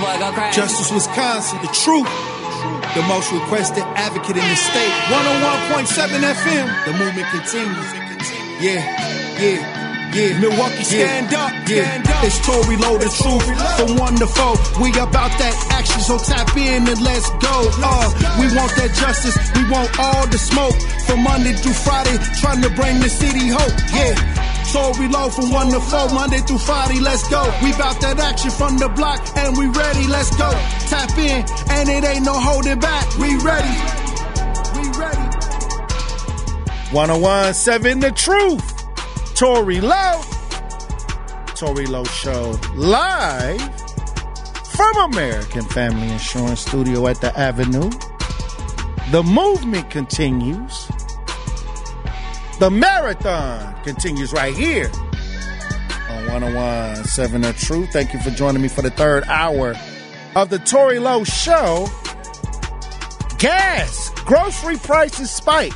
boy go crazy. Justice Wisconsin, the truth. The most requested advocate in the state. 101.7 FM. The movement continues. Yeah. Milwaukee, stand up. It's Tory Lowe, the truth. From 1 to 4. We about that action, so tap in and let's go. We want that justice. We want all the smoke. From Monday through Friday, trying to bring the city hope. Yeah. Tory Lowe from 1 to 4, Monday through Friday, let's go. We bout that action from the block, and we ready, let's go. Tap in, and it ain't no holding back. We ready. 101.7 The Truth. Tory Lowe. Tory Lowe Show live from American Family Insurance Studio at the Avenue. The movement continues. The marathon continues right here on 101.7 The Truth. Thank you for joining me for the third hour of the Tory Lowe Show. Gas, grocery prices spike.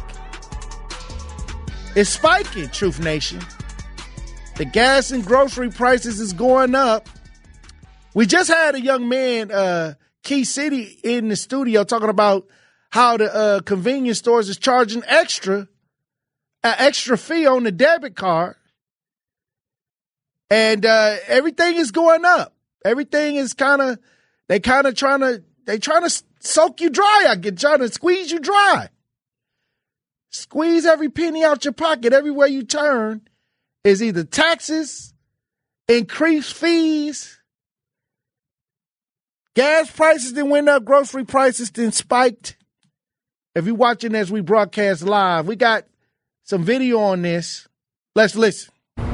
It's spiking, Truth Nation. The gas and grocery prices is going up. We just had a young man, Key City, in the studio talking about how the convenience stores is charging an extra fee on the debit card. And everything is going up. Everything is trying to soak you dry. Trying to squeeze you dry. Squeeze every penny out your pocket. Everywhere you turn is either taxes, increased fees, gas prices that went up, grocery prices then spiked. If you're watching as we broadcast live, we got some video on this. Let's listen.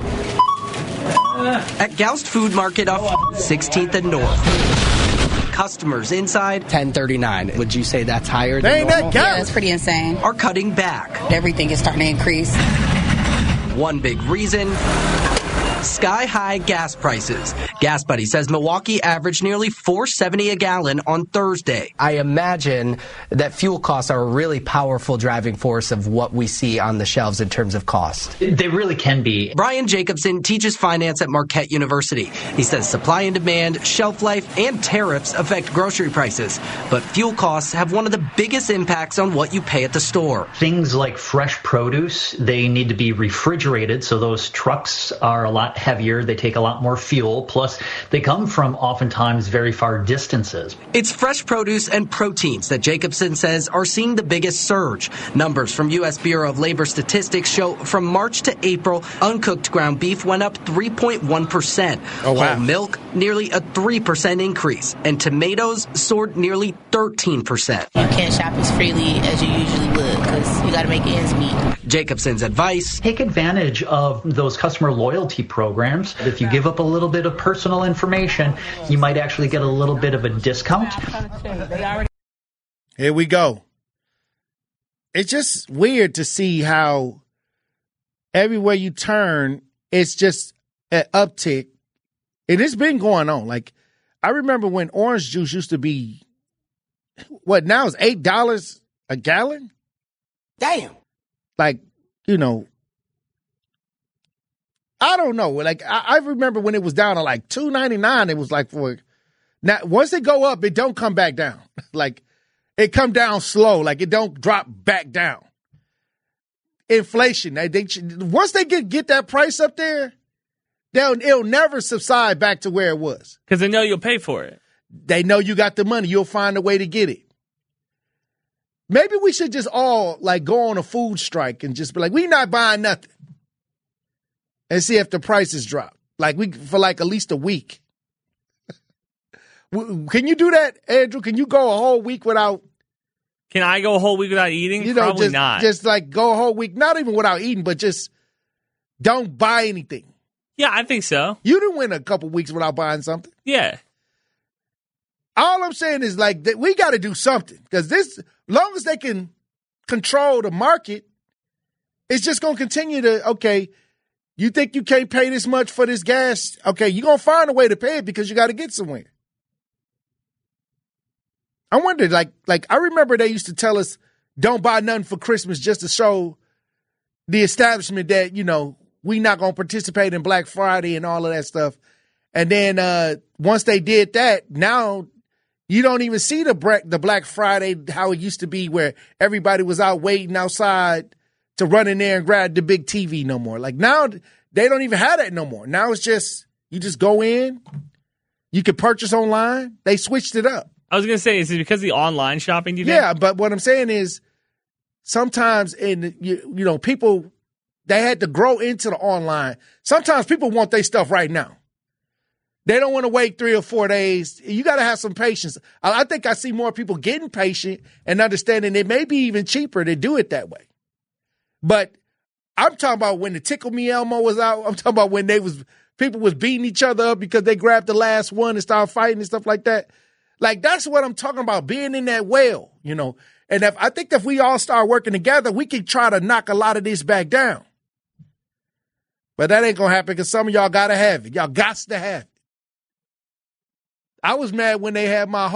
At Goust Food Market off 16th and North. Customers inside 1039. Would you say that's higher than normal? Yeah, that's pretty insane. Are cutting back. Everything is starting to increase. One big reason, sky-high gas prices. Gas Buddy says Milwaukee averaged nearly $4.70 a gallon on Thursday. I imagine that fuel costs are a really powerful driving force of what we see on the shelves in terms of cost. They really can be. Brian Jacobson teaches finance at Marquette University. He says supply and demand, shelf life, and tariffs affect grocery prices. But fuel costs have one of the biggest impacts on what you pay at the store. Things like fresh produce, they need to be refrigerated, so those trucks are a lot heavier. They take a lot more fuel. Plus, they come from oftentimes very far distances. It's fresh produce and proteins that Jacobson says are seeing the biggest surge. Numbers from U.S. Bureau of Labor Statistics show from March to April, uncooked ground beef went up 3.1%. Oh, wow. Whole milk, nearly a 3% increase. And tomatoes soared nearly 13%. You can't shop as freely as you usually would because you got to make ends meet. Jacobson's advice: take advantage of those customer loyalty programs. If you give up a little bit of personal information, you might actually get a little bit of a discount. Here we go. It's just weird to see how everywhere you turn, it's just an uptick. And it's been going on. Like, I remember when orange juice used to be, what, now it's $8 a gallon? Damn. Like, you know, I don't know. Like, I remember when it was down to like $2.99, it was like for, now, once they go up, it don't come back down. Like, it come down slow. Like, it don't drop back down. Inflation. Once they get that price up there, it'll never subside back to where it was. Because they know you'll pay for it. They know you got the money. You'll find a way to get it. Maybe we should just all, like, go on a food strike and just be like, we not buying nothing. And see if the prices drop. Like, for like at least a week. Can you do that, Andrew? Can you go a whole week without? Can I go a whole week without eating? Probably not. Just like go a whole week, not even without eating, but just don't buy anything. Yeah, I think so. You didn't win a couple weeks without buying something. Yeah. All I'm saying is, like, we got to do something. Because this, long as they can control the market, it's just going to continue to, okay, you think you can't pay this much for this gas? Okay, you're going to find a way to pay it because you got to get somewhere. I wonder, like I remember they used to tell us, don't buy nothing for Christmas just to show the establishment that, you know, we not going to participate in Black Friday and all of that stuff. And then once they did that, now you don't even see the Black Friday how it used to be where everybody was out waiting outside to run in there and grab the big TV no more. Like now they don't even have that no more. Now it's just you just go in, you can purchase online. They switched it up. I was going to say, is it because of the online shopping? Do you think? Yeah, but what I'm saying is sometimes people, they had to grow into the online. Sometimes people want their stuff right now. They don't want to wait 3 or 4 days. You got to have some patience. I think I see more people getting patient and understanding it may be even cheaper to do it that way. But I'm talking about when the Tickle Me Elmo was out. I'm talking about when people was beating each other up because they grabbed the last one and started fighting and stuff like that. Like, that's what I'm talking about, being in that well, you know. And I think if we all start working together, we can try to knock a lot of this back down. But that ain't going to happen because some of y'all got to have it. Y'all got to have it. I was mad when they had my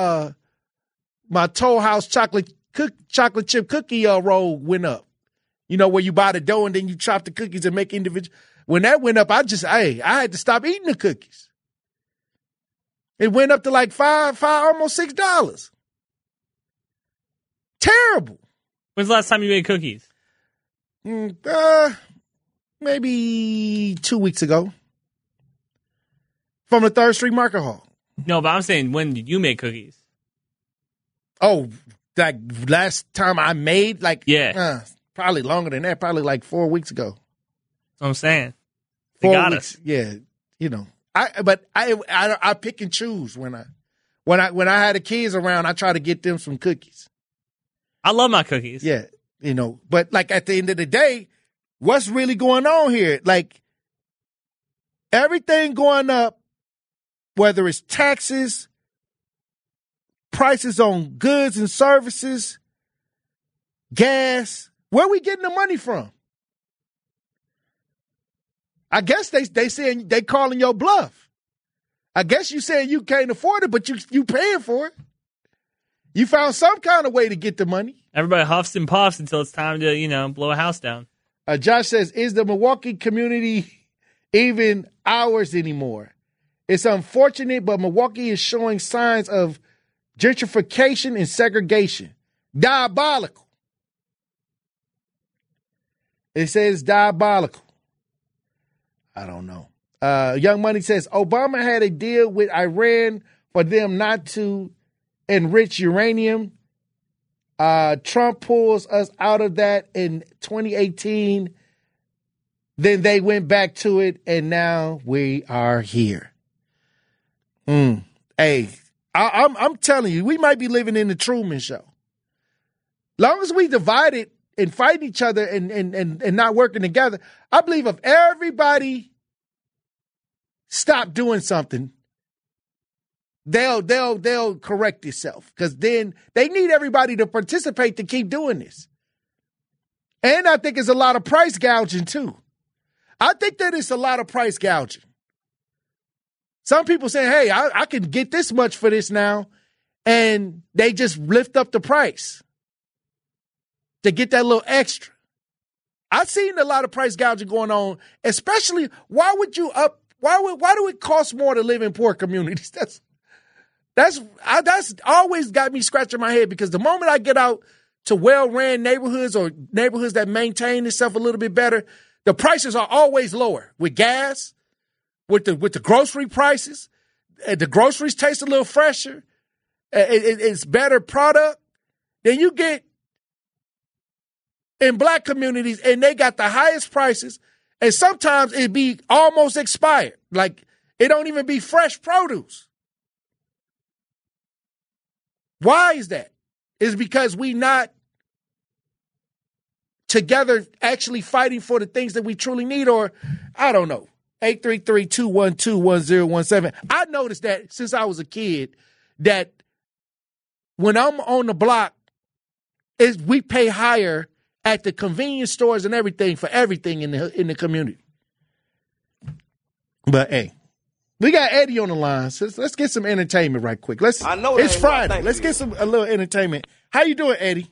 Toll House chocolate chip cookie roll went up. You know, where you buy the dough and then you chop the cookies and make individual. When that went up, I had to stop eating the cookies. It went up to like $5, almost $6. Terrible. When's the last time you made cookies? Maybe 2 weeks ago. From the 3rd Street Market Hall. No, but I'm saying, when did you make cookies? Oh, like last time I made? Probably longer than that. Probably like 4 weeks ago. That's what I'm saying. 4 weeks. Yeah, you know. I pick and choose when I had the kids around. I try to get them some cookies. I love my cookies. Yeah, you know. But like at the end of the day, what's really going on here? Like everything going up, whether it's taxes, prices on goods and services, gas. Where are we getting the money from? I guess they saying they calling your bluff. I guess you saying you can't afford it, but you paying for it. You found some kind of way to get the money. Everybody huffs and puffs until it's time to, blow a house down. Josh says, is the Milwaukee community even ours anymore? It's unfortunate, but Milwaukee is showing signs of gentrification and segregation. Diabolical. It says diabolical. I don't know. Young Money says, Obama had a deal with Iran for them not to enrich uranium. Trump pulls us out of that in 2018. Then they went back to it, and now we are here. Hey, I'm telling you, we might be living in the Truman Show. Long as we divided and fight each other and not working together, I believe if everybody stop doing something, they'll correct itself, because then they need everybody to participate to keep doing this. And I think it's a lot of price gouging too. I think that it's a lot of price gouging. Some people say, hey, I can get this much for this now, and they just lift up the price to get that little extra. I've seen a lot of price gouging going on, especially why do it cost more to live in poor communities? That's always got me scratching my head, because the moment I get out to well-ran neighborhoods or neighborhoods that maintain itself a little bit better, the prices are always lower with gas, with the grocery prices. The groceries taste a little fresher. It's better product than you get in black communities, and they got the highest prices, and sometimes it be almost expired. Like, it don't even be fresh produce. Why is that? It's because we not together actually fighting for the things that we truly need, or I don't know. 833-212-1017. I noticed that since I was a kid, that when I'm on the block, we pay higher at the convenience stores and everything for everything in the community. But hey, we got Eddie on the line. So let's get some entertainment right quick. It's Friday. Let's get a little entertainment. How you doing, Eddie?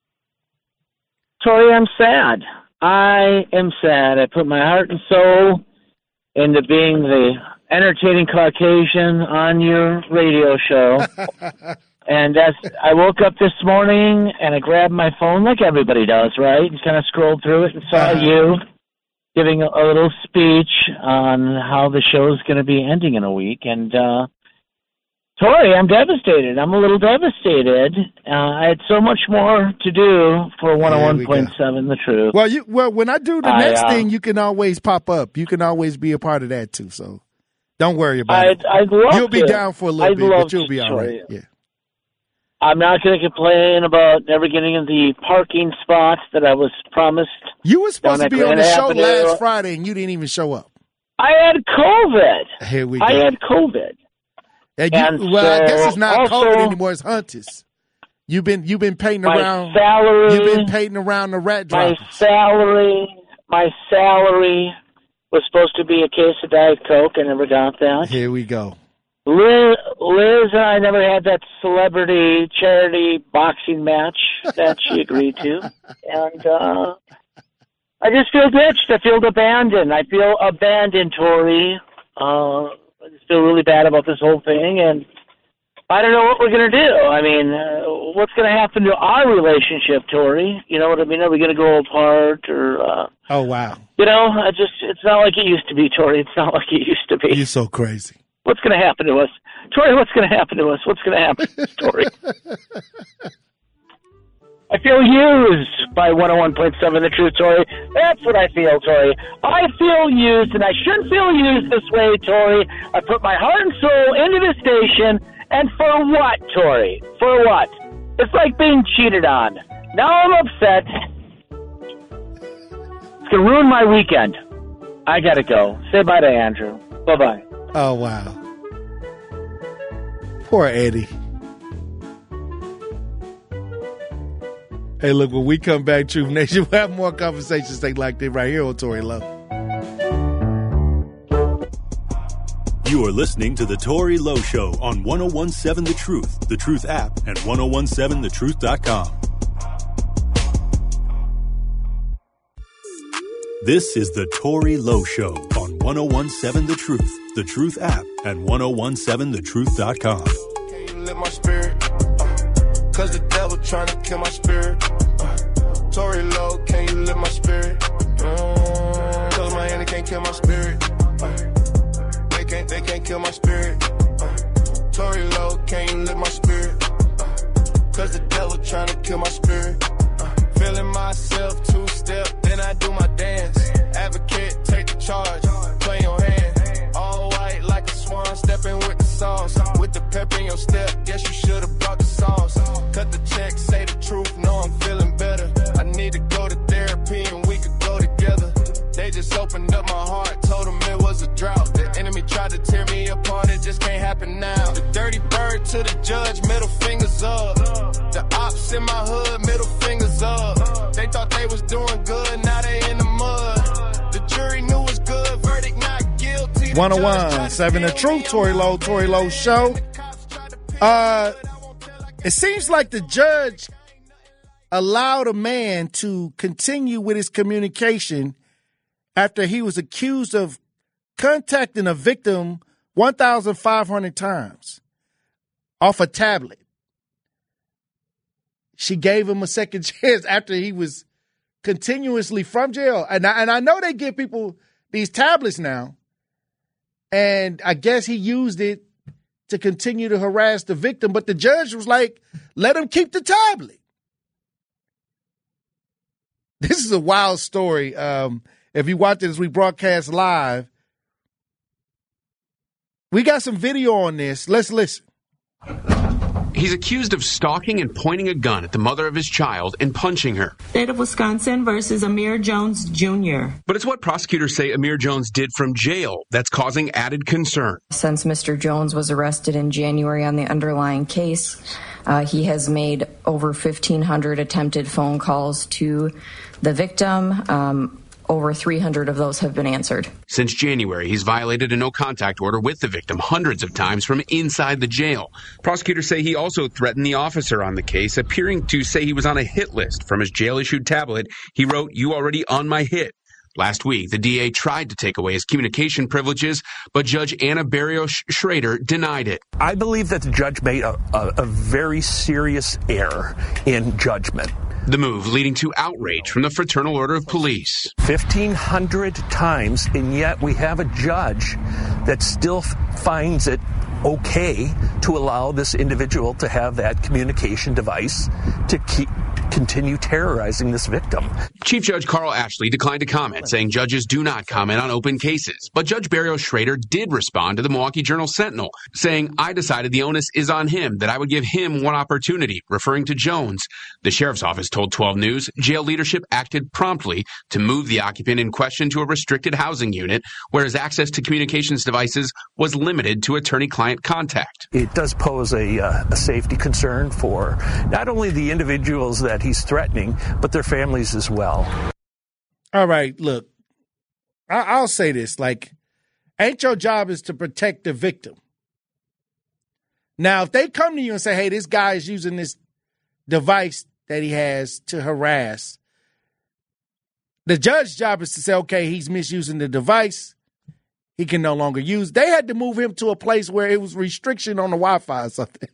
Tori, I'm sad. I am sad. I put my heart and soul into being the entertaining Caucasian on your radio show. And as I woke up this morning and I grabbed my phone like everybody does, right? And kind of scrolled through it and saw you giving a little speech on how the show's going to be ending in a week. And, Tori, I'm devastated. I'm a little devastated. I had so much more to do for 101.7 The Truth. Well, when I do the next thing, you can always pop up. You can always be a part of that, too. So don't worry about it. I'd love You'll be down for a little bit, but you'll be all right. Yeah. I'm not going to complain about never getting in the parking spots that I was promised. You were supposed to be on the show last Friday, and you didn't even show up. I had COVID. Here we go. I had COVID. I guess it's not COVID anymore. It's Huntus. You've been painting around. You've been painting around the rat droppers. My salary was supposed to be a case of Diet Coke. I never got that. Here we go. Liz and I never had that celebrity charity boxing match that she agreed to. And I just feel ditched. I feel abandoned. I feel abandoned, Tori. I just feel really bad about this whole thing. And I don't know what we're going to do. I mean, what's going to happen to our relationship, Tori? You know what I mean? Are we going to go apart or... oh, wow. You know, it's not like it used to be, Tori. It's not like it used to be. You're so crazy. What's going to happen to us? Tori, what's going to happen to us? What's going to happen to us, Tori? I feel used by 101.7 The Truth, Tori. That's what I feel, Tori. I feel used, and I shouldn't feel used this way, Tori. I put my heart and soul into this station, and for what, Tori? For what? It's like being cheated on. Now I'm upset. It's going to ruin my weekend. I got to go. Say bye to Andrew. Bye-bye. Oh, wow. Poor Eddie. Hey, look, when we come back, Truth Nation, we'll have more conversations like this right here on Tori Lowe. You are listening to The Tori Lowe Show on 101.7 The Truth, The Truth app, and 1017thetruth.com. This is The Tori Lowe Show on 101.7 The Truth app, and 1017thetruth.com. Can you lift my spirit? Cause the devil trying to kill my spirit. Tori Lowe, can you lift my spirit? Cause my enemy can't kill my spirit. They can't kill my spirit. Tori Lowe, can you lift my spirit? Cause the devil trying to kill my spirit. Feeling myself two-step, then I do my dance. Advocate, take the charge, play your hand. All white like a swan, stepping with the sauce. With the pep in your step, guess you should've brought the sauce. Cut the check, say the truth, know I'm feeling better. I need to go to therapy and we could go together. They just opened up my heart, told them it was a drought. The enemy tried to tear me apart, it just can't happen now. The dirty bird to the judge, middle fingers up. The ops in my hood, middle fingers up. They thought they was doing good, now they in the mud. The jury knew it was good, verdict not guilty. 101.7 The Truth, Tori Lowe Show. It seems like the judge allowed a man to continue with his communication after he was accused of contacting a victim 1,500 times off a tablet. She gave him a second chance after he was continuously from jail. And I know they give people these tablets now. And I guess he used it to continue to harass the victim. But the judge was like, let him keep the tablet. This is a wild story. If you watch it as we broadcast live, we got some video on this. Let's listen. He's accused of stalking and pointing a gun at the mother of his child and punching her. State of Wisconsin versus Amir Jones Jr. But it's what prosecutors say Amir Jones did from jail that's causing added concern. Since Mr. Jones was arrested in January on the underlying case, he has made over 1,500 attempted phone calls to the victim. Over 300 of those have been answered. Since January, he's violated a no-contact order with the victim hundreds of times from inside the jail. Prosecutors say he also threatened the officer on the case, appearing to say he was on a hit list. From his jail-issued tablet, he wrote, "You already on my hit." Last week, the DA tried to take away his communication privileges, but Judge Anna Barrios-Schrader denied it. I believe that the judge made a very serious error in judgment. The move leading to outrage from the Fraternal Order of Police. 1,500 times, and yet we have a judge that still finds it okay to allow this individual to have that communication device to continue terrorizing this victim. Chief Judge Carl Ashley declined to comment, saying judges do not comment on open cases. But Judge Barrios-Schrader did respond to the Milwaukee Journal-Sentinel, saying, "I decided the onus is on him, that I would give him one opportunity," referring to Jones. The sheriff's office told 12 News jail leadership acted promptly to move the occupant in question to a restricted housing unit, where his access to communications devices was limited to attorney-client contact. It does pose a safety concern for not only the individuals that he's threatening, but their families as well. All right, look, I'll say this, ain't your job is to protect the victim. Now, if they come to you and say, hey, this guy is using this device that he has to harass, the judge's job is to say, okay, he's misusing the device. He can no longer use. They had to move him to a place where it was restriction on the Wi-Fi or something.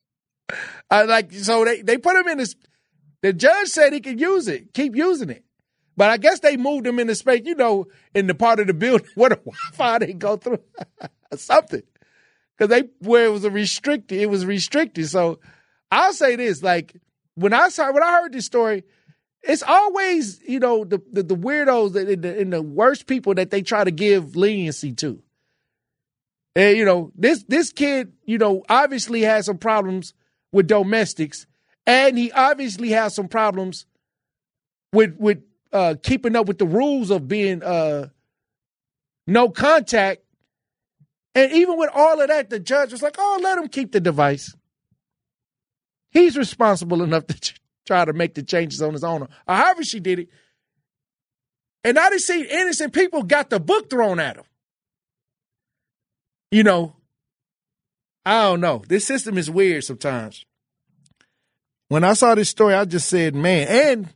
So they put him in this. The judge said he could use it, keep using it. But I guess they moved him in the space, in the part of the building where the Wi-Fi didn't go through something. Because where it was restricted. So I'll say this, when I heard this story, it's always, the weirdos and the worst people that they try to give leniency to. And, this kid, obviously has some problems with domestics. And he obviously has some problems with keeping up with the rules of being no contact. And even with all of that, the judge was like, oh, let him keep the device. He's responsible enough to try to make the changes on his own. Or however she did it. And I didn't see innocent people got the book thrown at them. I don't know. This system is weird sometimes. When I saw this story, I just said, man, and,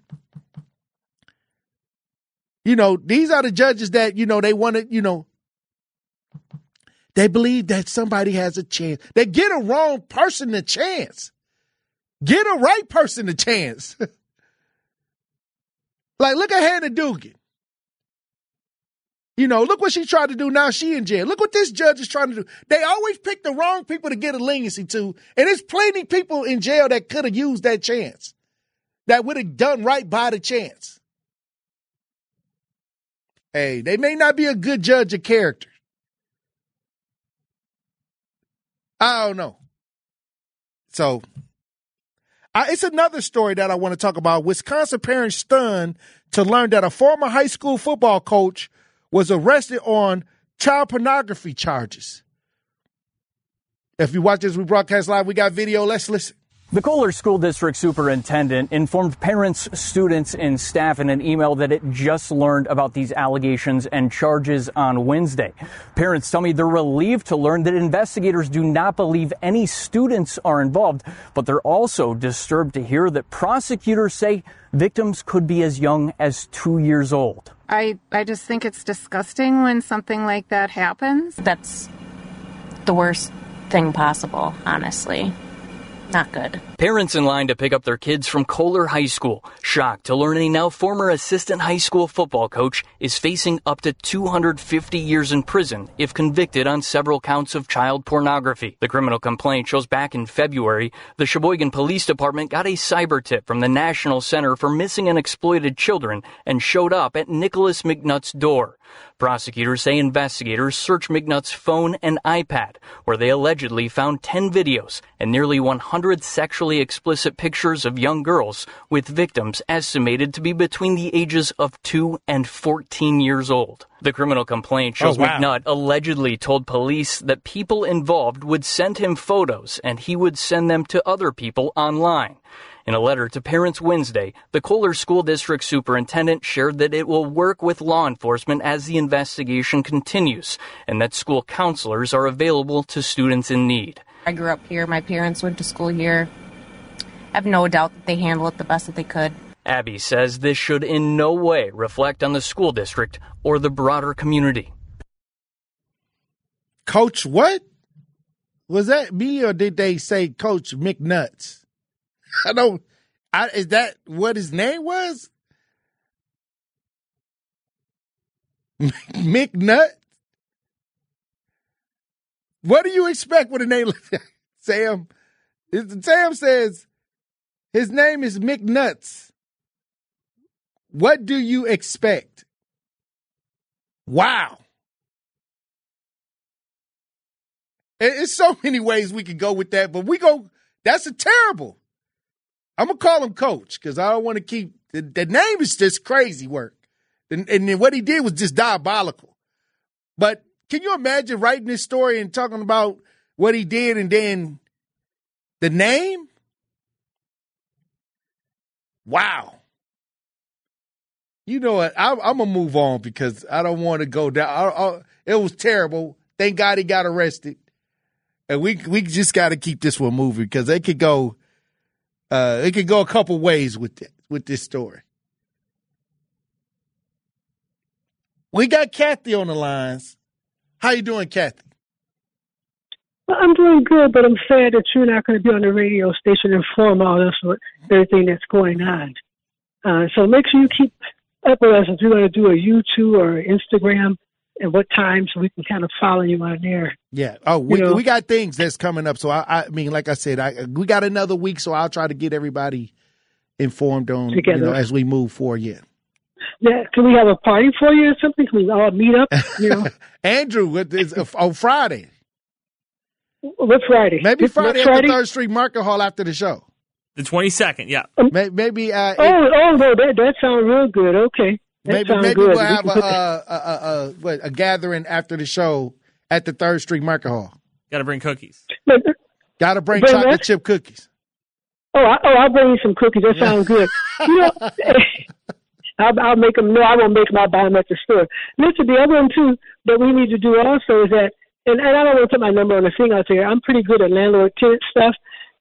these are the judges that, they want to, they believe that somebody has a chance. They get a wrong person a chance. Get a right person a chance. Look at Hannah Dugan. Look what she tried to do. Now she in jail. Look what this judge is trying to do. They always pick the wrong people to get a leniency to. And there's plenty people in jail that could have used that chance. That would have done right by the chance. Hey, they may not be a good judge of character. I don't know. So, it's another story that I want to talk about. Wisconsin parents stunned to learn that a former high school football coach was arrested on child pornography charges. If you watch this, we broadcast live, we got video. Let's listen. The Kohler School District Superintendent informed parents, students, and staff in an email that it just learned about these allegations and charges on Wednesday. Parents tell me they're relieved to learn that investigators do not believe any students are involved, but they're also disturbed to hear that prosecutors say victims could be as young as 2 years old. I just think it's disgusting when something like that happens. That's the worst thing possible, honestly. Not good. Parents in line to pick up their kids from Kohler High School, shocked to learn a now former assistant high school football coach is facing up to 250 years in prison if convicted on several counts of child pornography. The criminal complaint shows back in February, the Sheboygan Police Department got a cyber tip from the National Center for Missing and Exploited Children and showed up at Nicholas McNutt's door. Prosecutors say investigators searched McNutt's phone and iPad, where they allegedly found 10 videos and nearly 100 sexually explicit pictures of young girls, with victims estimated to be between the ages of 2 and 14 years old. The criminal complaint shows McNutt allegedly told police that people involved would send him photos and he would send them to other people online. In a letter to parents Wednesday, the Kohler School District Superintendent shared that it will work with law enforcement as the investigation continues and that school counselors are available to students in need. I grew up here. My parents went to school here. I have no doubt that they handle it the best that they could. Abby says this should in no way reflect on the school district or the broader community. Coach what? Was that me or did they say Coach McNuts? Is that what his name was? McNut? What do you expect with a name like that? Sam says his name is McNuts. What do you expect? Wow. It's so many ways we could go with that, but that's a terrible. I'm going to call him Coach because I don't want to keep, the name is just crazy work. And then what he did was just diabolical. But can you imagine writing this story and talking about what he did and then the name? Wow. You know what? I'm going to move on because I don't want to go down. It was terrible. Thank God he got arrested. And we just got to keep this one moving because it could go a couple ways with this story. We got Kathy on the lines. How you doing, Kathy? Well, I'm doing good, but I'm sad that you're not going to be on the radio station and inform all us with everything that's going on. So make sure you keep up with us if you're going to do a YouTube or Instagram and what time so we can kind of follow you on there. Yeah. Oh, we got things that's coming up. So, I mean, like I said, we got another week, so I'll try to get everybody informed on, as we move forward. Yeah. Yeah. Can we have a party for you or something? Can we all meet up? Andrew, on Friday. What Friday? Maybe Friday at the 3rd Street Market Hall after the show. The 22nd, yeah. Maybe. No, that sounds real good. Okay. Maybe we'll have a gathering after the show at the 3rd Street Market Hall. Got to bring cookies. Got to bring chocolate chip cookies. I'll bring you some cookies. That sounds good. I'll make them. No, I won't make them. I'll buy them at the store. Listen, the other one too that we need to do also is that, and I don't want to put my number on the thing out there. I'm pretty good at landlord-tenant stuff.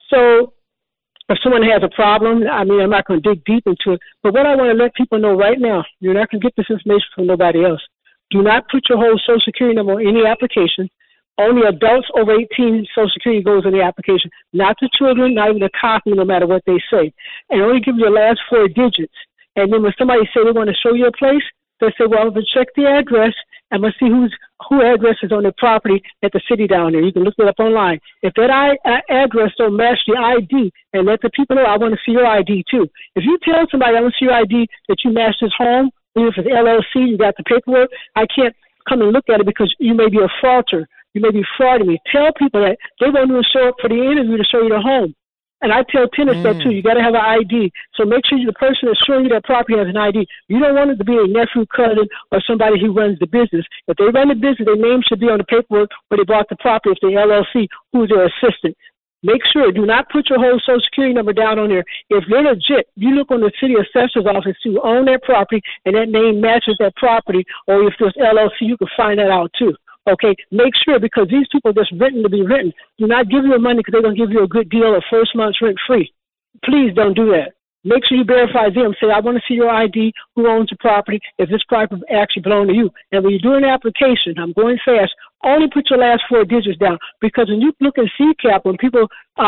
So if someone has a problem, I mean, I'm not going to dig deep into it. But what I want to let people know right now, you're not going to get this information from nobody else. Do not put your whole Social Security number on any application. Only adults over 18 Social Security goes in the application, not the children, not even a copy, no matter what they say. And only give your last 4 digits. And then when somebody say they want to show you a place, they say, well, I'm going to check the address. I'm going to see who address is on the property at the city down there. You can look it up online. If that address don't match the ID, and let the people know, I want to see your ID too. If you tell somebody I want to see your ID that you match this home, even if it's LLC, you got the paperwork, I can't come and look at it because you may be a fraudster. You may be frauding me. Tell people that they won't even show up for the interview to show you the home. And I tell tenants that too. You got to have an ID. So make sure the person that's showing you that property has an ID. You don't want it to be a nephew, cousin, or somebody who runs the business. If they run the business, their name should be on the paperwork where they bought the property. If they're LLC, who's their assistant. Make sure, do not put your whole Social Security number down on there. If you're legit, you look on the city assessor's office to own that property and that name matches that property, or if there's LLC, you can find that out too. Okay, make sure, because these people are just written to be written. Do not give your money because they're going to give you a good deal of first month's rent free. Please don't do that. Make sure you verify them. Say, I want to see your ID, who owns the property, if this property actually belongs to you. And when you do an application, I'm going fast, only put your last 4 digits down. Because when you look at CCAP, when people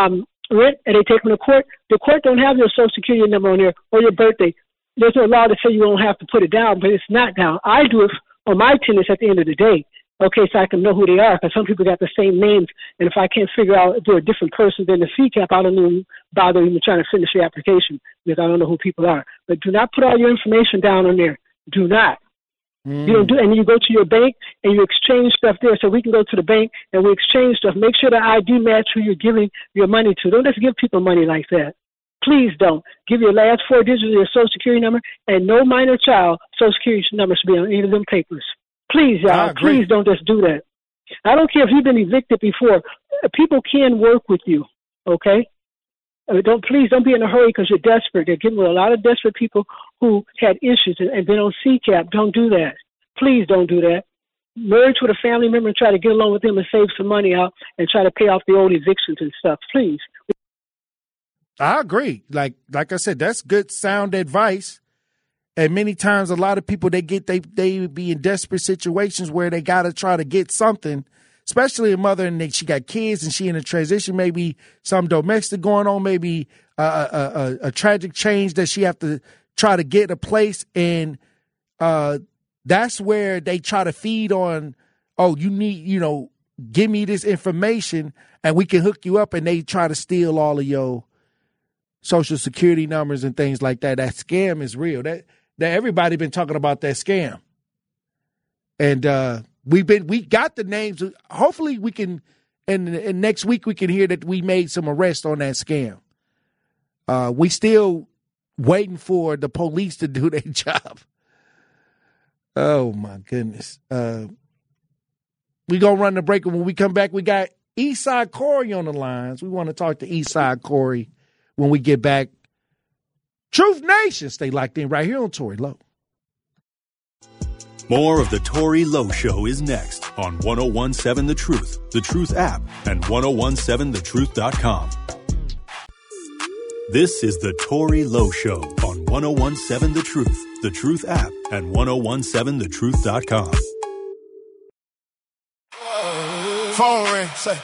rent and they take them to court, the court don't have your Social Security number on there or your birthday. There's no law to say you don't have to put it down, but it's not down. I do it on my tenants at the end of the day. Okay, so I can know who they are, because some people got the same names, and if I can't figure out if they're a different person than the CCAP, I don't even bother even trying to finish the application, because I don't know who people are. But do not put all your information down on there. Do not. You don't do, and you go to your bank and you exchange stuff there. So we can go to the bank and we exchange stuff. Make sure the ID match who you're giving your money to. Don't just give people money like that. Please don't. Give your last 4 digits of your Social Security number, and no minor child Social Security number should be on any of them papers. Please, y'all, please don't just do that. I don't care if you've been evicted before. People can work with you, okay? Please don't be in a hurry because you're desperate. They're getting with a lot of desperate people who had issues and been on CCAP. Don't do that. Please don't do that. Merge with a family member and try to get along with them and save some money out and try to pay off the old evictions and stuff. Please. I agree. Like I said, that's good sound advice. And many times, a lot of people they be in desperate situations where they got to try to get something. Especially a mother and she got kids and she in a transition, maybe some domestic going on, maybe a tragic change that she have to try to get a place. And that's where they try to feed on, oh, you need, give me this information and we can hook you up. And they try to steal all of your Social Security numbers and things like that. That scam is real. That everybody been talking about that scam. And we got the names. Hopefully we can, and next week we can hear that we made some arrests on that scam. We still waiting for the police to do their job. Oh my goodness. We gonna run the break, and when we come back, we got Eastside Corey on the lines. We want to talk to Eastside Corey when we get back. Truth Nation, stay locked in right here on Tory Lowe. More of the Tory Lowe Show is next on 1017 The Truth app, and 1017thetruth.com. This is the Tory Lowe Show on 1017 The Truth app, and 1017thetruth.com. Phone ring, say,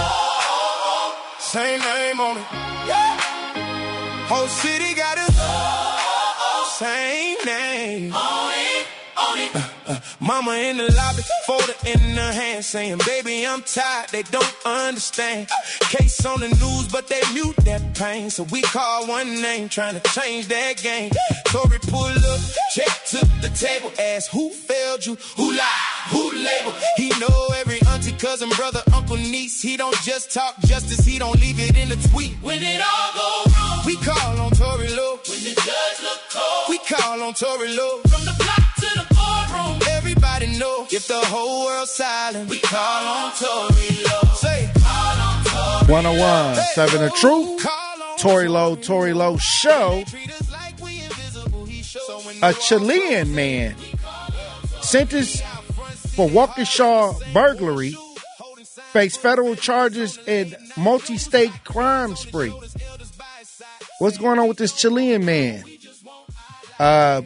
same name on it. Yeah. Whole city got it. Same name on it. Mama in the lobby, folder in her hand, saying, baby, I'm tired, they don't understand. Case on the news, but they mute that pain. So we call one name, trying to change that game. Tory pull up, check to the table, ask who failed you, who lied, who labeled. He know every auntie, cousin, brother, uncle, niece. He don't just talk justice, he don't leave it in the tweet. When it all go wrong, we call on Tory Lowe. When the judge look cold, we call on Tory Lowe. From the block to the boardroom, everybody know. If the whole world's silent, we call on Tory Lowe. Say, call on Tory 1017 The Truth. Tory Lowe Show. A Chilean man sentenced for Waukesha burglary faced federal charges in multi-state crime spree. What's going on with this Chilean man? I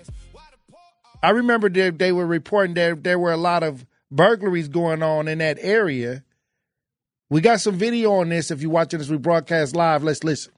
remember they were reporting there were a lot of burglaries going on in that area. We got some video on this. If you're watching this, we broadcast live. Let's listen.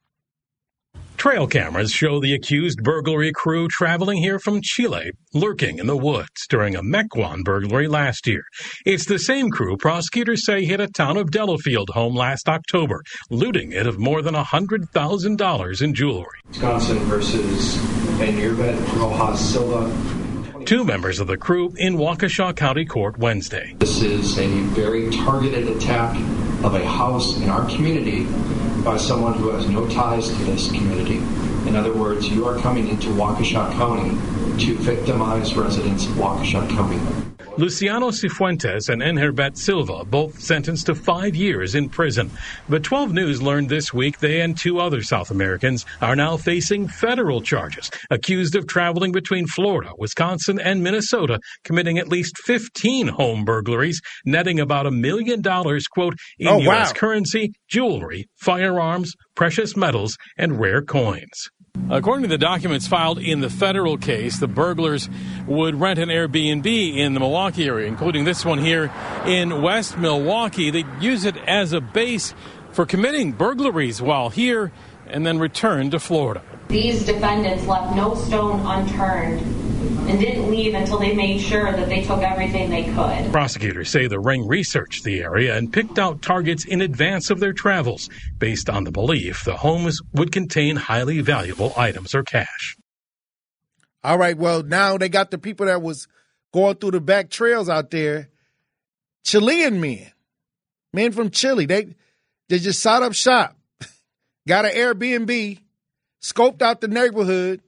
Trail cameras show the accused burglary crew traveling here from Chile, lurking in the woods during a Mequon burglary last year. It's the same crew prosecutors say hit a town of Delafield home last October, looting it of more than $100,000 in jewelry. Wisconsin versus Enyerbet Rojas Silva. Two members of the crew in Waukesha County Court Wednesday. This is a very targeted attack of a house in our community by someone who has no ties to this community. In other words, you are coming into Waukesha County to victimize residents of Waukesha County. Luciano Cifuentes and Enherbet Silva, both sentenced to 5 years in prison. But 12 News learned this week they and two other South Americans are now facing federal charges, accused of traveling between Florida, Wisconsin, and Minnesota, committing at least 15 home burglaries, netting about $1 million, quote, in U.S. currency, jewelry, firearms, precious metals, and rare coins. According to the documents filed in the federal case, the burglars would rent an Airbnb in the Milwaukee area, including this one here in West Milwaukee. They'd use it as a base for committing burglaries while here and then return to Florida. These defendants left no stone unturned and didn't leave until they made sure that they took everything they could. Prosecutors say the ring researched the area and picked out targets in advance of their travels, based on the belief the homes would contain highly valuable items or cash. All right, well, now they got the people that was going through the back trails out there. Chilean men from Chile. They just set up shop, got an Airbnb, scoped out the neighborhood.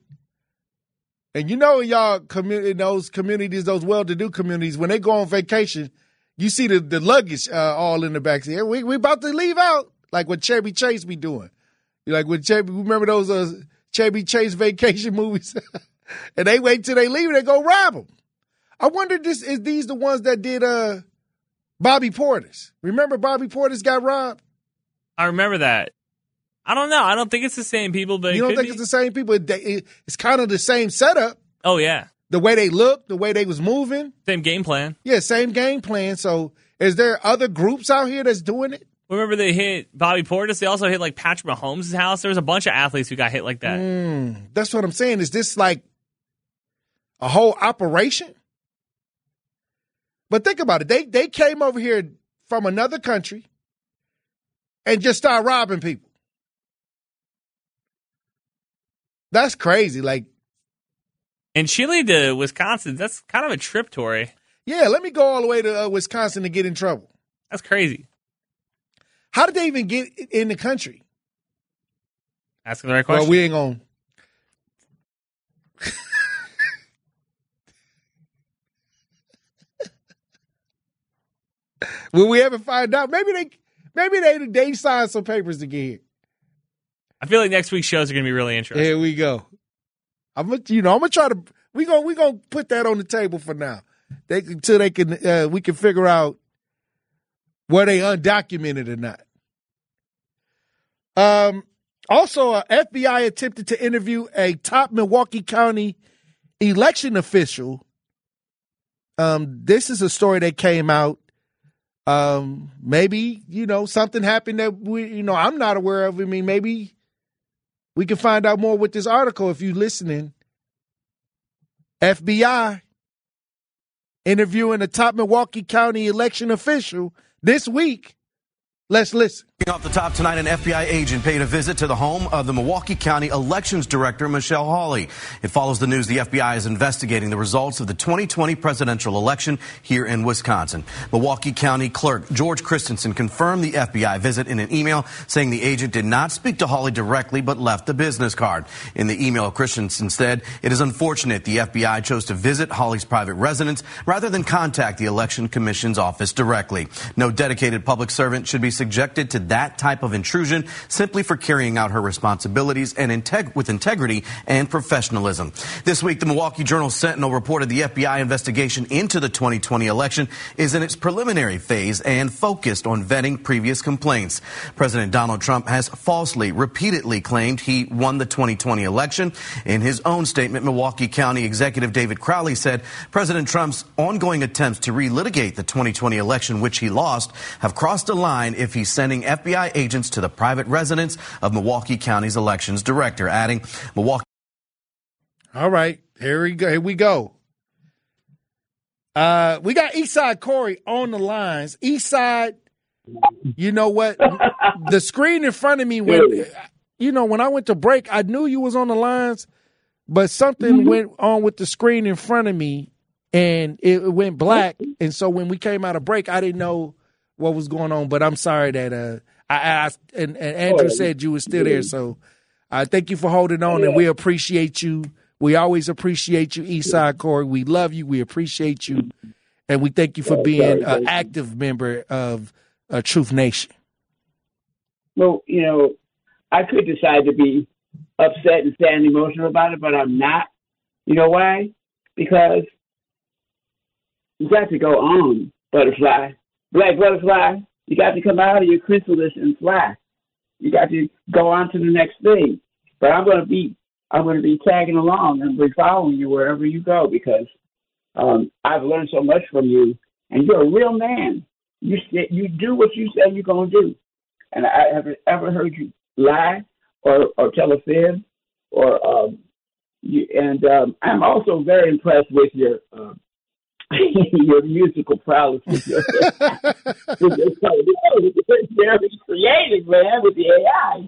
And you know, y'all, in those communities, those well-to-do communities, when they go on vacation, you see the luggage all in the backseat. We about to leave out, like what Chevy Chase be doing. Like when remember those Chevy Chase vacation movies? And they wait till they leave and they go rob them. I wonder, is these the ones that did Bobby Portis? Remember Bobby Portis got robbed? I remember that. I don't know. I don't think it's the same people, but you don't think it's the same people? It's kind of the same setup. Oh, yeah. The way they look, the way they was moving. Same game plan. Yeah, same game plan. So is there other groups out here that's doing it? Remember they hit Bobby Portis? They also hit like Patrick Mahomes' house. There was a bunch of athletes who got hit like that. That's what I'm saying. Is this like a whole operation? But think about it. They came over here from another country and just started robbing people. That's crazy. Like, and Chile to Wisconsin, that's kind of a trip, Tori. Yeah, let me go all the way to Wisconsin to get in trouble. That's crazy. How did they even get in the country? Asking the right question. Well, we ain't going. Will we ever find out? Maybe they signed some papers to get here. I feel like next week's shows are going to be really interesting. Here we go. I'm gonna try to. We gonna put that on the table for now. Until they can we can figure out were they undocumented or not. Also, FBI attempted to interview a top Milwaukee County election official. This is a story that came out. Maybe, something happened that I'm not aware of. I mean, maybe we can find out more with this article if you're listening. FBI interviewing a top Milwaukee County election official this week. Let's listen. Off the top tonight, an FBI agent paid a visit to the home of the Milwaukee County Elections Director, Michelle Hawley. It follows the news the FBI is investigating the results of the 2020 presidential election here in Wisconsin. Milwaukee County Clerk George Christensen confirmed the FBI visit in an email, saying the agent did not speak to Hawley directly but left a business card. In the email, Christensen said, "It is unfortunate the FBI chose to visit Hawley's private residence rather than contact the Election Commission's office directly. No dedicated public servant should be subjected to that type of intrusion simply for carrying out her responsibilities and with integrity and professionalism." This week, the Milwaukee Journal-Sentinel reported the FBI investigation into the 2020 election is in its preliminary phase and focused on vetting previous complaints. President Donald Trump has falsely, repeatedly claimed he won the 2020 election. In his own statement, Milwaukee County Executive David Crowley said President Trump's ongoing attempts to relitigate the 2020 election, which he lost, have crossed a line if he's sending FBI agents to the private residence of Milwaukee County's elections director, adding Milwaukee. All right, here we go. We got Eastside Corey on the lines. Eastside, you know what? The screen in front of me when I went to break, I knew you was on the lines, but something went on with the screen in front of me and it went black. And so when we came out of break, I didn't know what was going on, but I'm sorry that I asked, and Andrew said you were still there. So thank you for holding on, and we appreciate you. We always appreciate you, Eastside Corey. We love you. We appreciate you, and we thank you for being an active member of Truth Nation. Well, I could decide to be upset and sad and emotional about it, but I'm not. You know why? Because you got to go on, butterfly. Black butterfly, you got to come out of your chrysalis and fly. You got to go on to the next thing. But I'm going to be tagging along and be following you wherever you go because I've learned so much from you, and you're a real man. You do what you say you're going to do, and I haven't ever heard you lie or tell a fib I'm also very impressed with your your musical prowess with your very creative, man, with the AI.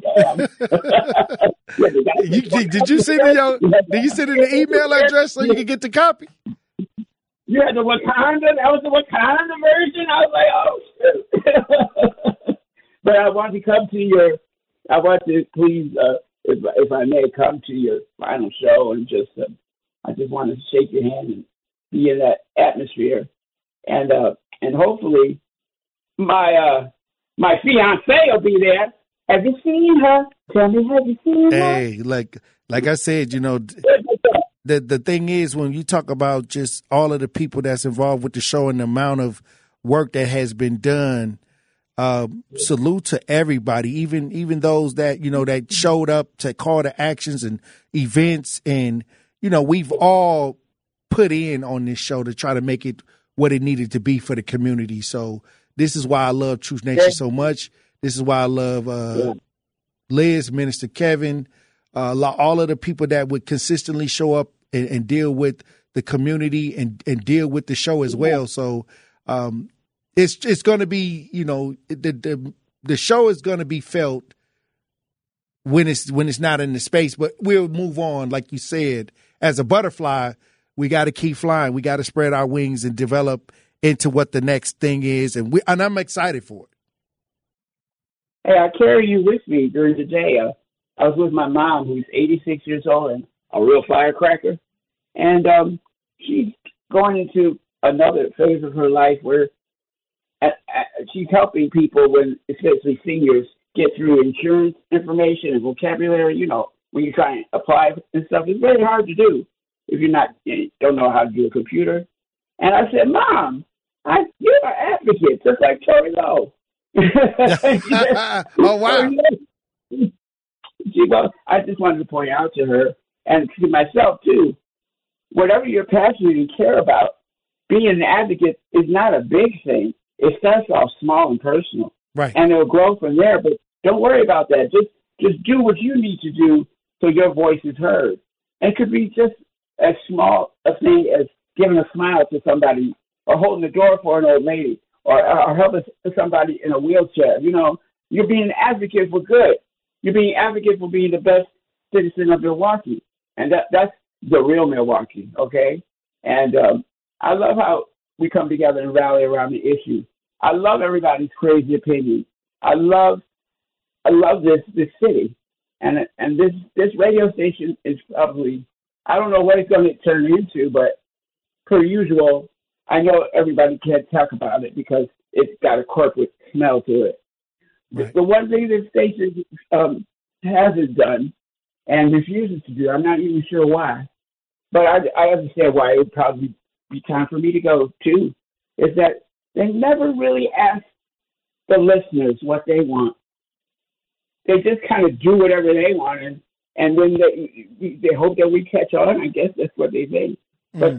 Damn. Did you send in the email address so you can get the copy? You had the Wakanda. That was the Wakanda version. I was like, oh shit. But I want to please, if I may, come to your final show and I just want to shake your hand and be in that atmosphere, and hopefully my fiance will be there. Have you seen her? Tell me, have you seen her? Hey, like I said, the thing is when you talk about just all of the people that's involved with the show and the amount of work that has been done, salute to everybody, even those that, that showed up to call to actions and events. And, we've all put in on this show to try to make it what it needed to be for the community. So this is why I love Truth Nation so much. This is why I love Liz, Minister Kevin, all of the people that would consistently show up and deal with the community and deal with the show as well. So it's going to be, the show is going to be felt when it's not in the space, but we'll move on. Like you said, as a butterfly, we got to keep flying. We got to spread our wings and develop into what the next thing is. And I'm excited for it. Hey, I carry you with me during the day. I was with my mom, who's 86 years old and a real firecracker. And she's going into another phase of her life where she's helping people, especially seniors, get through insurance information and vocabulary. When you try and apply and stuff, it's very hard to do if you don't know how to do a computer. And I said, Mom, you're an advocate, just like Tori Lowe. Oh, wow. I just wanted to point out to her and to myself, too, whatever you're passionate and care about, being an advocate is not a big thing. It starts off small and personal. Right. And it'll grow from there. But don't worry about that. Just do what you need to do so your voice is heard. And it could be just as small a thing as giving a smile to somebody or holding the door for an old lady or helping somebody in a wheelchair. You're being an advocate for good. You're being an advocate for being the best citizen of Milwaukee. And that's the real Milwaukee, okay? And I love how we come together and rally around the issue. I love everybody's crazy opinion. I love this city. And this radio station is probably, I don't know what it's going to turn into, but per usual, I know everybody can't talk about it because it's got a corporate smell to it. Right. The one thing this station hasn't done and refuses to do, I'm not even sure why, but I understand why it would probably be time for me to go too, is that they never really ask the listeners what they want. They just kind of do whatever they want, and when they hope that we catch on. I guess that's what they think. But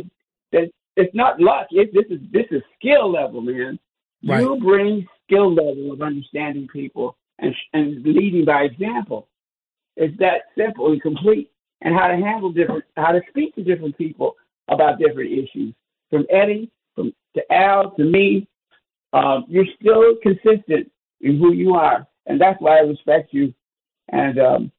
it's not luck. This is skill level, man. Right. You bring skill level of understanding people and leading by example. It's that simple and complete. And how to speak to different people about different issues. From Eddie, to Al, to me, you're still consistent in who you are. And that's why I respect you. And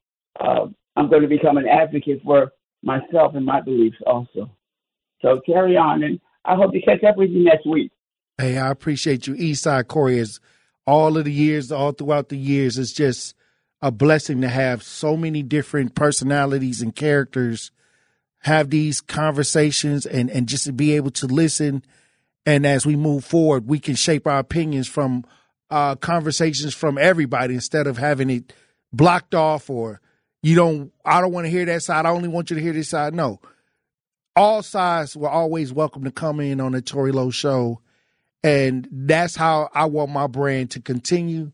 I'm going to become an advocate for myself and my beliefs also. So carry on. And I hope to catch up with you next week. Hey, I appreciate you. Eastside Corey, is all throughout the years, it's just a blessing to have so many different personalities and characters have these conversations and just to be able to listen. And as we move forward, we can shape our opinions from conversations from everybody instead of having it blocked off or I don't want to hear that side. I only want you to hear this side. No, all sides were always welcome to come in on the Tori Lowe Show. And that's how I want my brand to continue.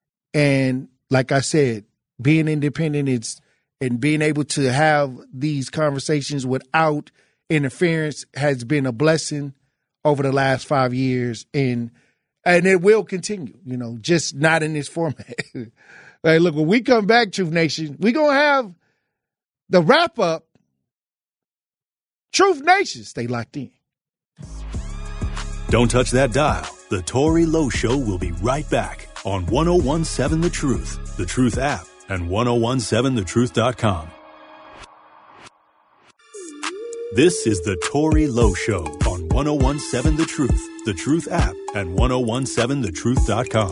And like I said, being independent and being able to have these conversations without interference has been a blessing over the last 5 years. And it will continue, just not in this format. Hey, look, when we come back, Truth Nation, we're going to have the wrap up. Truth Nation, stay locked in. Don't touch that dial. The Tori Lowe Show will be right back on 1017 The Truth, The Truth app, and 1017thetruth.com. This is the Tori Lowe Show on 1017 The Truth, The Truth app, and 1017thetruth.com.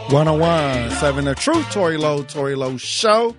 101.7 The Truth, Tory Lowe Show.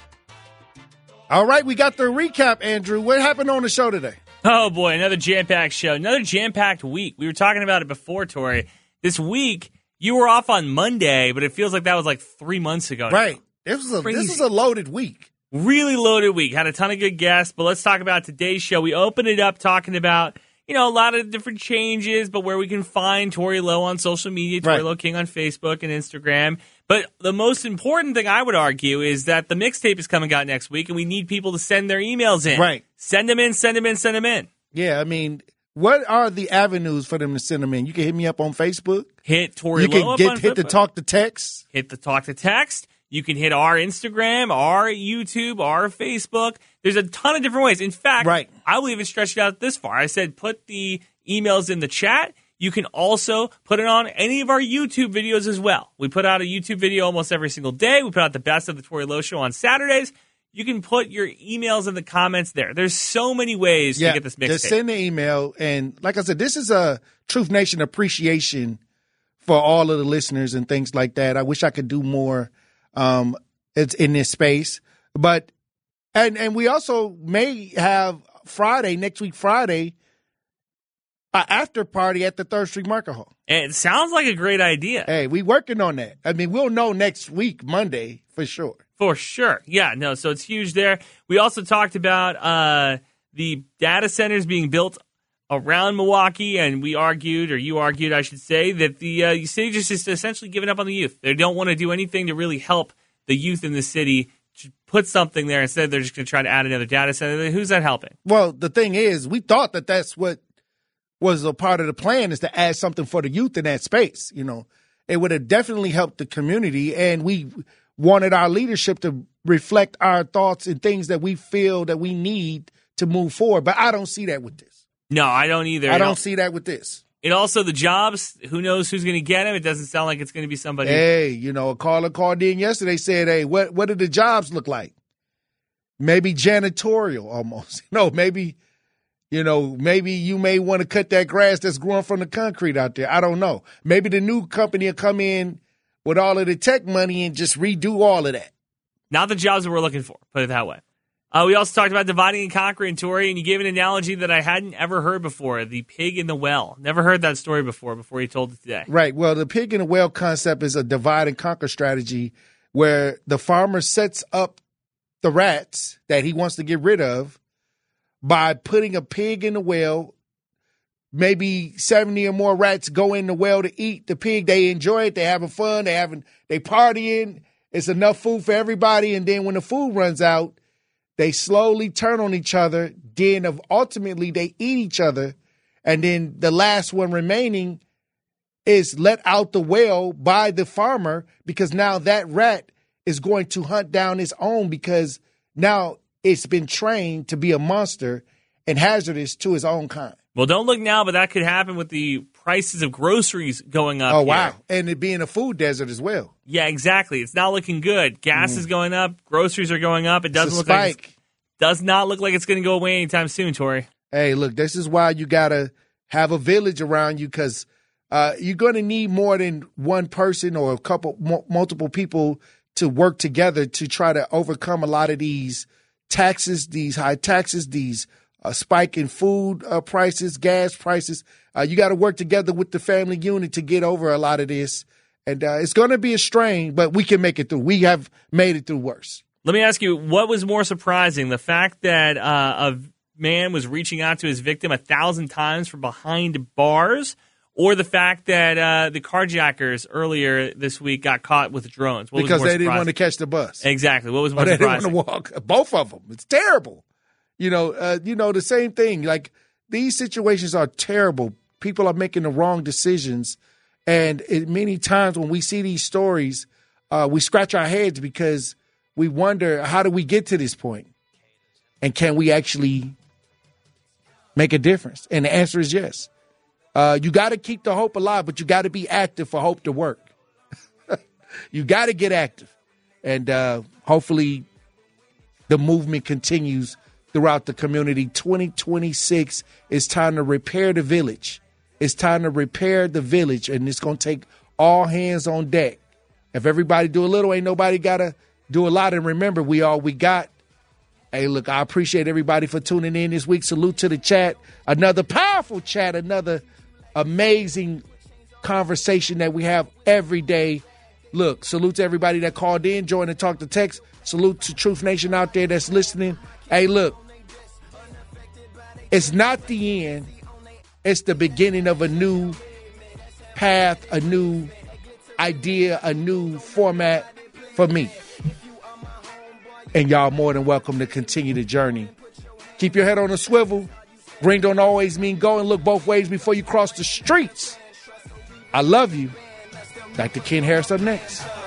All right, we got the recap, Andrew. What happened on the show today? Oh, boy, another jam-packed show. Another jam-packed week. We were talking about it before, Tori. This week, you were off on Monday, but it feels like that was like 3 months ago. Right. This is a loaded week. Really loaded week. Had a ton of good guests, but let's talk about today's show. We opened it up talking about, a lot of different changes, but where we can find Tory Lowe on social media, Tory Lowe King on Facebook and Instagram. But the most important thing I would argue is that the mixtape is coming out next week, and we need people to send their emails in. Right. Send them in, send them in, send them in. Yeah, I mean, what are the avenues for them to send them in? You can hit me up on Facebook. Hit Tory Lowe up on hit the talk to text. Hit the talk to text. You can hit our Instagram, our YouTube, our Facebook. There's a ton of different ways. In fact, I will even stretch it out this far. I said put the emails in the chat. You can also put it on any of our YouTube videos as well. We put out a YouTube video almost every single day. We put out the best of the Tory Lowe Show on Saturdays. You can put your emails in the comments there. There's so many ways to get this mixtape. Just send the email. And like I said, this is a Truth Nation appreciation for all of the listeners and things like that. I wish I could do more. It's in this space, but and we also may have next week Friday, an after party at the 3rd Street Market Hall. And it sounds like a great idea. Hey, we working on that. I mean, we'll know next week, Monday, for sure. For sure. Yeah, no, so it's huge there. We also talked about the data centers being built around Milwaukee, and you argued, I should say, that the city just is essentially giving up on the youth. They don't want to do anything to really help the youth in the city. Put something there. Instead, they're just going to try to add another data center. Who's that helping? Well, the thing is, we thought that that's what was a part of the plan, is to add something for the youth in that space. It would have definitely helped the community, and we wanted our leadership to reflect our thoughts and things that we feel that we need to move forward. But I don't see that with this. No, I don't either. I don't see that with this. And also the jobs, who knows who's going to get them? It doesn't sound like it's going to be somebody. Hey, a caller called in yesterday, said, hey, what do the jobs look like? Maybe janitorial almost. Maybe you may want to cut that grass that's growing from the concrete out there. I don't know. Maybe the new company will come in with all of the tech money and just redo all of that. Not the jobs that we're looking for, put it that way. We also talked about dividing and conquering, Tory, and you gave an analogy that I hadn't ever heard before, the pig in the well. Never heard that story before you told it today. Right. Well, the pig in the well concept is a divide and conquer strategy where the farmer sets up the rats that he wants to get rid of by putting a pig in the well. Maybe 70 or more rats go in the well to eat the pig. They enjoy it. They having fun. They partying. It's enough food for everybody. And then when the food runs out, they slowly turn on each other. Then ultimately they eat each other. And then the last one remaining is let out the well by the farmer, because now that rat is going to hunt down its own, because now it's been trained to be a monster and hazardous to its own kind. Well, don't look now, but that could happen with the prices of groceries going up. Oh, wow. And it being a food desert as well. Yeah, exactly. It's not looking good. Gas is going up. Groceries are going up. It does not look like it's going to go away anytime soon, Tory. Hey, look, this is why you got to have a village around you, because you're going to need more than one person or a couple, multiple people to work together to try to overcome a lot of these taxes, these high taxes, these spike in food prices, gas prices. You got to work together with the family unit to get over a lot of this. And it's going to be a strain, but we can make it through. We have made it through worse. Let me ask you, what was more surprising? The fact that a man was reaching out to his victim 1,000 times from behind bars, or the fact that the carjackers earlier this week got caught with drones? Because they didn't want to catch the bus. Exactly. What was more surprising? They didn't want to walk. Both of them. It's terrible. The same thing. Like, these situations are terrible. People are making the wrong decisions. And many times when we see these stories, we scratch our heads because we wonder, how do we get to this point? And can we actually make a difference? And the answer is yes. You got to keep the hope alive, but you got to be active for hope to work. You got to get active. And hopefully the movement continues throughout the community. 2026 is time to repair the village. It's time to repair the village, and it's going to take all hands on deck If everybody do a little, ain't nobody got to do a lot. And remember, we all we got. Hey, look, I appreciate everybody for tuning in this week. Salute to the chat. Another powerful chat, another amazing conversation that we have every day. Look, salute to everybody that called in, joined and talked to text. Salute to Truth Nation out there that's listening. Hey, look, it's not the end. It's the beginning of a new path, a new idea, a new format for me. And y'all more than welcome to continue the journey. Keep your head on a swivel. Green don't always mean go, and look both ways before you cross the streets. I love you. Dr. Ken Harris up next.